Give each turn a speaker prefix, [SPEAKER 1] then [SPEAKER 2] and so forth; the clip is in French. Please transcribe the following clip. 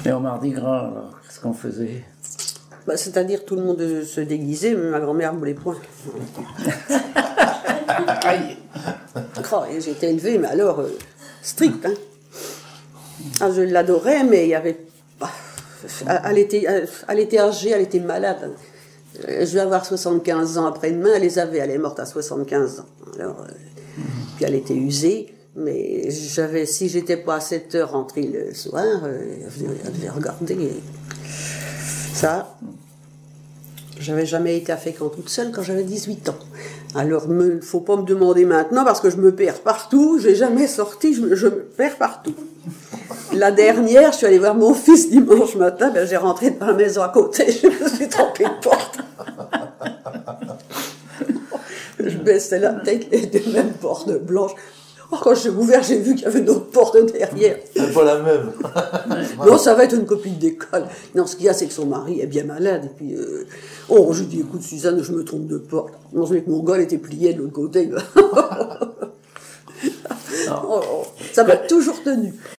[SPEAKER 1] Et au Mardi Gras, alors, qu'est-ce qu'on faisait?
[SPEAKER 2] Bah, c'est-à-dire tout le monde se déguisait, mais ma grand-mère ne voulait point.
[SPEAKER 1] Aïe.
[SPEAKER 2] Oh, et j'ai été élevée, mais alors, stricte. Hein. Ah, je l'adorais, mais il y avait... Elle était âgée, elle était malade. Je vais avoir 75 ans après-demain, elle les avait, elle est morte à 75 ans. Alors, puis elle était usée, mais si j'étais pas à 7 heures rentrée le soir, elle devait regarder. Ça, j'avais jamais été à Fécamp toute seule quand j'avais 18 ans. Alors, il ne faut pas me demander maintenant, parce que je me perds partout, j'ai jamais sorti, je me perds partout. La dernière, je suis allée voir mon fils dimanche matin, ben, j'ai rentré dans la maison à côté, je me suis trompée de porte. Je baissais la tête, les deux mêmes portes blanches. Oh, quand j'ai ouvert, j'ai vu qu'il y avait d'autres portes derrière.
[SPEAKER 3] C'est pas la même.
[SPEAKER 2] Non, ça va être une copine d'école. Non, ce qu'il y a, c'est que son mari est bien malade. Et puis, je dis, écoute, Suzanne, je me trompe de porte. Non, je dis que mon gars était plié de l'autre côté. Ça m'a toujours tenu.